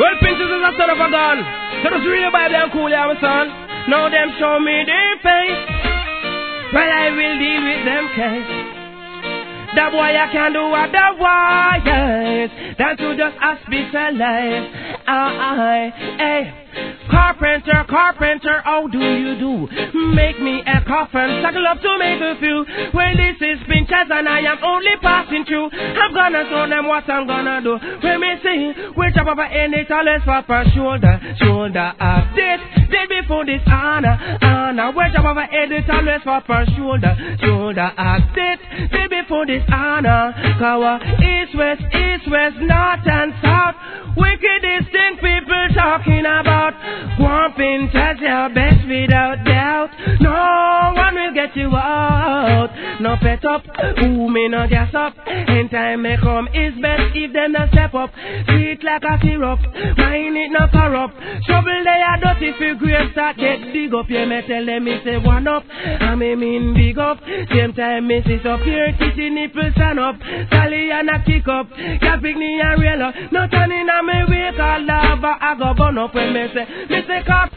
Well, Princess is a son of a gun. So just read the Bible and cool ya, my son. Now them show me their face. Well, I will deal with them case. That boy I can do what the wires. Than to just hospitalize. Hey. Carpenter, how do you do? Make me a coffin, suckle up to make a few. When this is Pinchers and I am only passing through, I'm gonna show them what I'm gonna do. When me see, we chop up any talents for per shoulder up this. Did before this honor. We chop up any talents for per shoulder up this. Did before this honor. Cover east, west, north and south. Wickedest thing people talking about. Whomping, touch your best without doubt. No one will get you out. No pet up, who may not gas up. In time may come, it's best if them not step up. Sweet like a syrup, mine it not corrupt. Trouble they are dirty for grave start get dig up. Yeah, me tell them me say one up, I mean big up. Same time me sit up here, titty nipple stand up. Sally and a kick up, cat pick me and rail up. No turning on me wake all lava, I go burn up when me say cop.